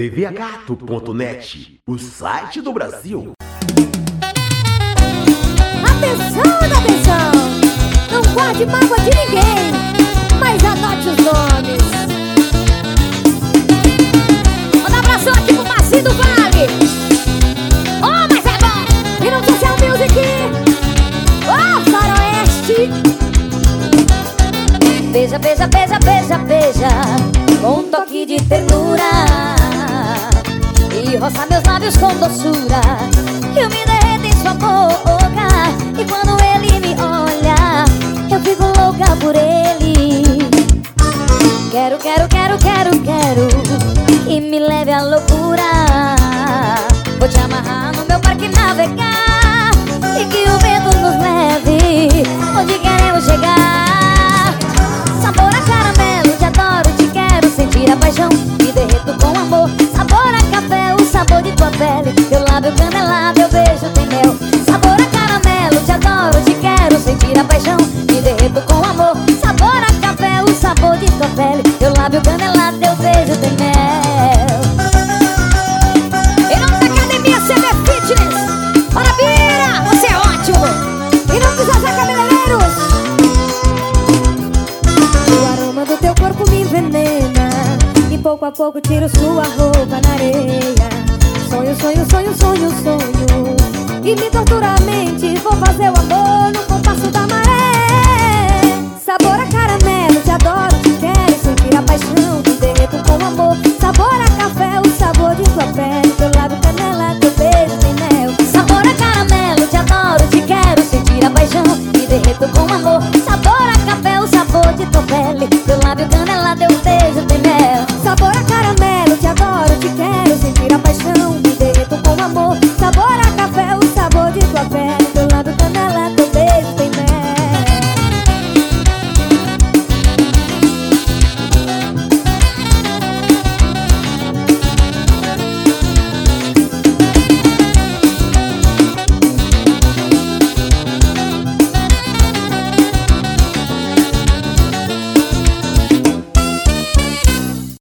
tvagato.net, o site do Brasil. Atenção, atenção! Não guarde mágoa de ninguém, mas anote os nomes. Manda um abraço aqui pro Maci do Vale. Oh, mas é bom! E no Social Music. Oh, Faroeste. Beija, beija, beija, beija, beija, com um toque de ternura, e roça meus lábios com doçura. Eu me derreto em sua boca, e quando ele me olha, eu fico louca por ele. Quero, quero, quero, quero, quero que me leve à loucura. Vou te amarrar no meu barco e navegar, e que o vento nos leve onde queremos chegar. Sabor a caramelo, te adoro, te quero, sentir a paixão, me derreto com amor. Sabor a café, o sabor de tua pele, teu lábio canelado, teu beijo tem mel. Sabor a caramelo, te adoro, te quero, sentir a paixão, me derreto com amor. Sabor a café, o sabor de tua pele, teu lábio canelado, teu beijo tem mel. Em nome da Academia CB Fitness, Parabira, você é ótimo. Em nome dos Zazé Cabeleireiros, o aroma do teu corpo me envenena, e pouco a pouco tiro sua roupa na areia. Sonho, sonho, sonho, sonho, sonho, e me tortura a mente. Vou fazer o amor no compasso da maré. Sabor a caramelo, te adoro, te quero, sentir a paixão, me derreto com amor. Sabor a café, o sabor de tua pele, teu lábio canela, teu beijo tem mel. Sabor a caramelo, te adoro, te quero, sentir a paixão, me derreto com amor. Sabor a café, o sabor de tua pele, teu lábio canela, teu beijo tem mel. Sabor a caramelo, te adoro, te quero, sentir a paixão, me derreto com amor. Sabor a